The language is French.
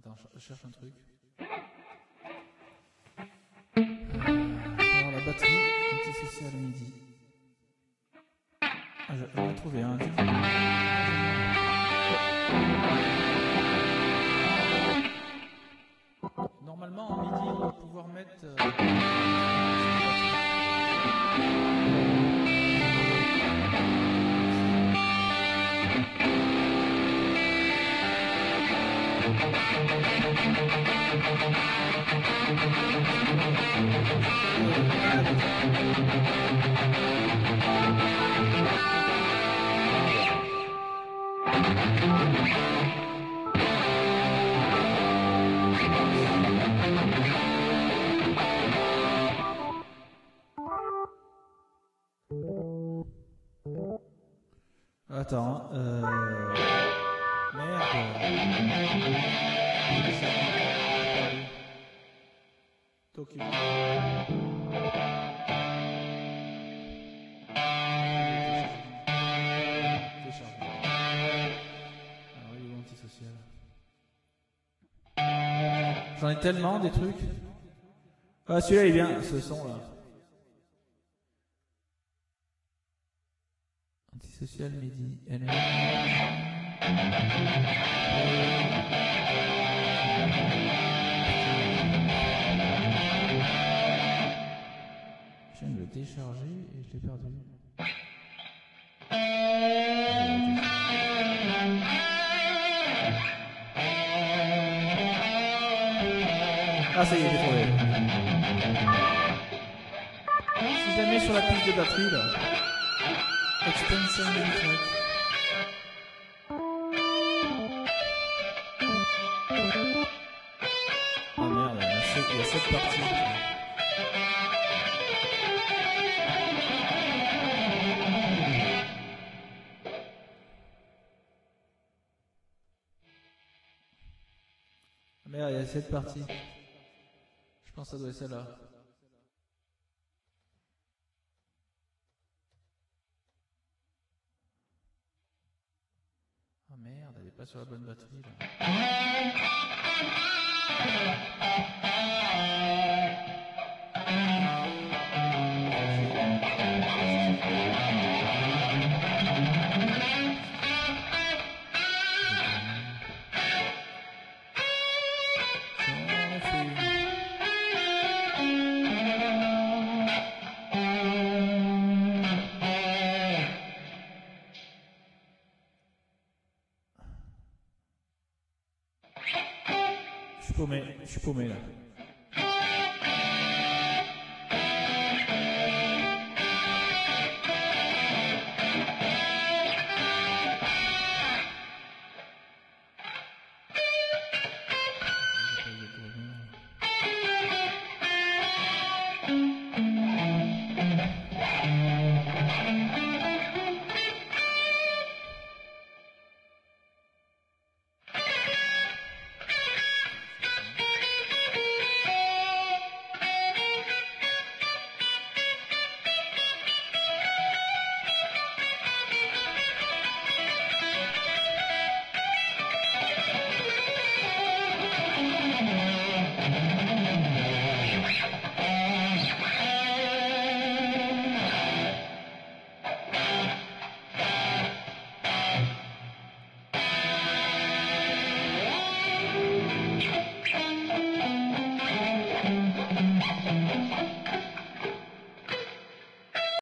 Attends, je cherche un truc. Alors la batterie antisociale MIDI. Ah, j'en ai trouvé un. Normalement en MIDI on va pouvoir mettre... Attends, merde. Tokyo. Alors, il est antisocial. J'en ai tellement des trucs. Ah, celui-là il est bien, ce son là. Antisocial MIDI. Je viens de le télécharger et je l'ai perdu. Ah ça y est, j'ai trouvé. Si jamais sur la piste de batterie là, extension de track. Ah merde, il y a 7 parties. Merde, il y a 7 parties. Je pense que ça doit être celle-là. Ah merde, elle est pas sur la bonne batterie là. Je suis paumé là.